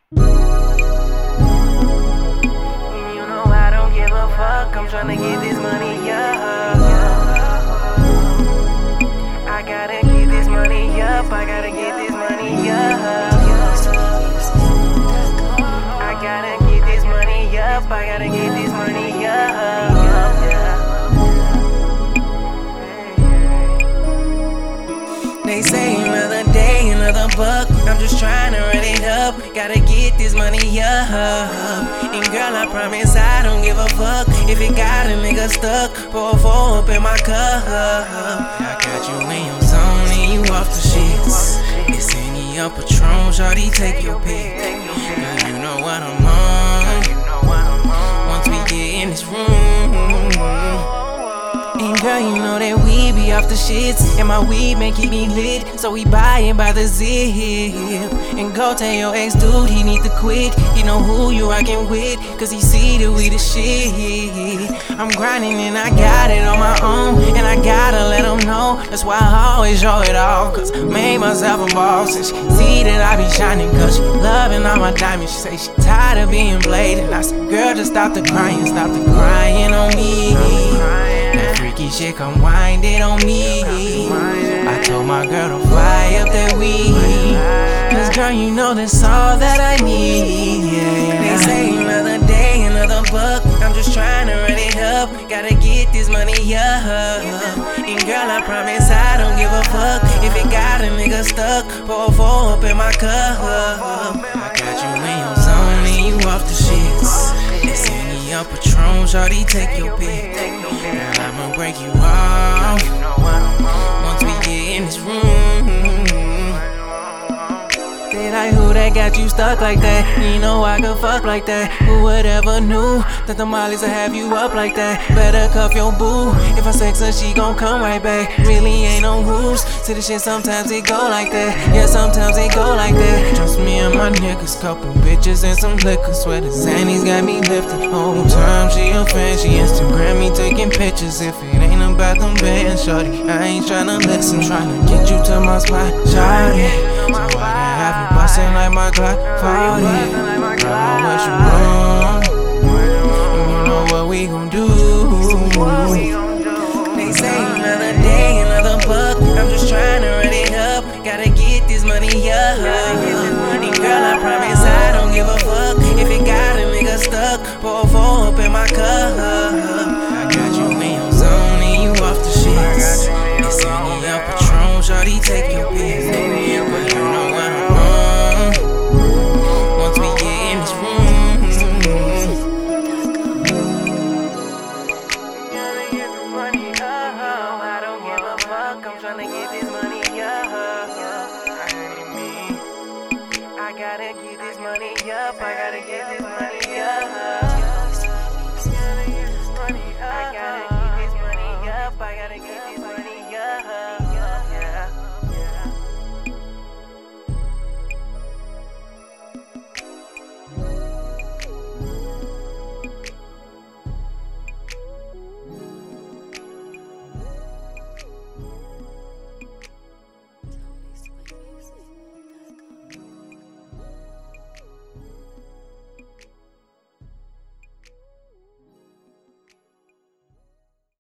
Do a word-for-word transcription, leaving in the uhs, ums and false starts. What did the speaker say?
You know I don't give a fuck, I'm tryna get this money, yeah. I gotta get this money up, I gotta get this money, yeah. I gotta get this money up, I gotta get this money, yeah. They say another day, another buck. I'm just trying to run it up. Gotta get this money up. And girl, I promise I don't give a fuck if it got a nigga stuck. Pour four up in my cup. I got you in your zone and you off the shits. It's any your Patron, shawty, take your pick. Girl, you know what I'm on. Once we get in this room. And girl, you know that we be off the shits, and my weed man keep me lit, so we buyin' by the zip. And go tell your ex dude he need to quit. He know who you rockin' with, cause he see that we the shit. I'm grinding and I got it on my own, and I gotta let him know. That's why I always show it off, cause I made myself a boss. And she see that I be shining, cause she loving all my diamonds. She say she tired of being bladed. I said, girl, just stop the crying, stop the crying on me. That freaky shit come wind it on me. I told my girl to fire up that weed, cause girl, you know that's all that I need, yeah. They say another day, another buck. I'm just trying to run it up. Gotta get this money up. And girl, I promise I don't give a fuck if it got a nigga stuck. Pour four up in my cup. I got you in your zone and you off the shits. It's any your Patron, shawty, take your pick. Girl, I'ma break you off once we get in this room. Did I who that got you stuck like that? You know I could fuck like that. Who would ever knew that the mollies will have you up like that? Better cuff your boo. If I sex her, she gon' come right back. Really ain't no rules to the shit, sometimes it go like that. Yeah, sometimes it go like that. Just me and my niggas, couple bitches and some liquor. Swear the Zannies got me lifted. Whole time she a fan, she Instagram me taking pictures. If it ain't about them bands, shorty, I ain't tryna listen. Tryna get you to my spot, shawty. So I can have you bustin' like my Glock forty. Girl, I what you want, and you know what we gon' do. They say another day, another buck. I'm just trying to run it up. Gotta get this money up. And girl, I promise I don't give a fuck if it got a nigga stuck. Pour four up in my cup. I got you in your zone and you off the shits. It's any your Patron, shawty, take your pick. But you know what I'm on once we get in this room. Gotta get the money up. I don't give a fuck, I'm tryna get this money up. I gotta get this money up. I gotta get this money.